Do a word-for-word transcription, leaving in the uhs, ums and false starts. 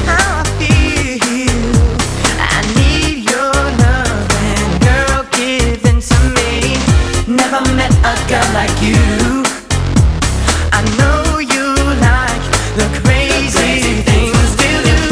how I feel. I need your love, and girl, give in to me. Never met a girl like you.